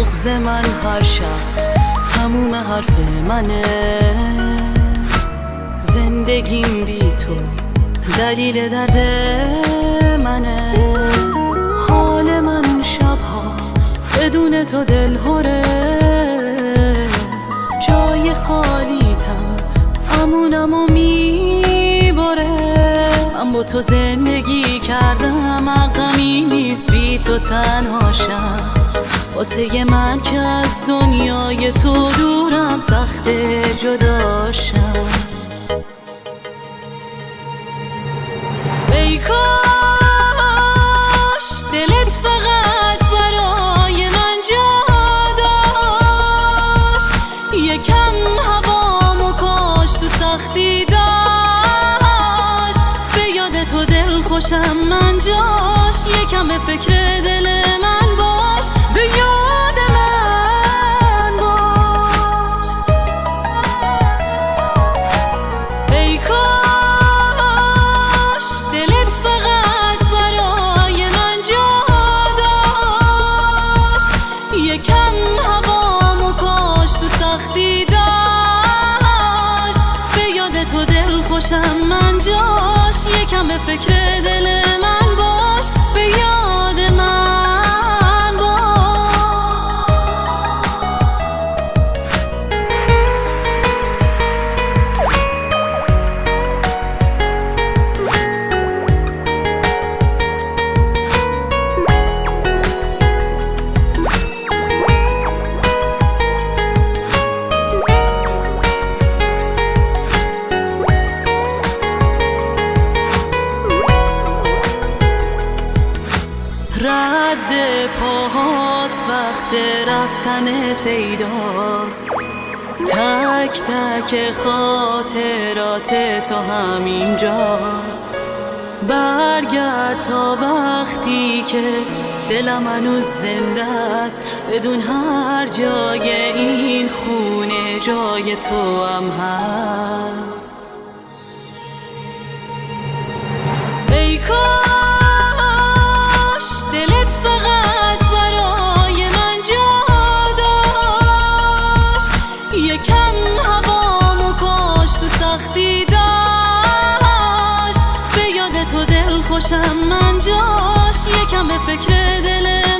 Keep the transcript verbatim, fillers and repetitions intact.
بغض من هر شب تموم حرف منه. زندگیم بی تو دلیل درد منه. حال من شبها بدون تو دلهوره. جای خالیتم امونم و میباره. من با تو زندگی کردم، غمی نیست بی تو تنهاشم. واسه من که از دنیای تو دورم، سخته جداشم. ای کاش دلت فقط برای من جا داشت. یکم هوامو کاش تو سختی داشت. به یاد تو دل خوشم من جاش. یکم به فکر دل من باش، به یاد من باش. ای کاش دلت فقط برای من جا داشت. یکم هوامو کاش تو سختی داشت. به یاد تو دل خوشم من جاش. یکم به فکر دل من باش، به یاد من باش. رد پاهات وقت رفتنت پیداست. تک تک خاطرات تو همینجاست. برگرد تا وقتی که دلم هنوز زنده است. بدون هر جای این خونه جای تو هم هست. ای کاش دلت فقط برای من جا داشت. یکم هوامو کاش تو سختی داشت. به یاد تو دل خوشم من جاش. یکم به فکر دل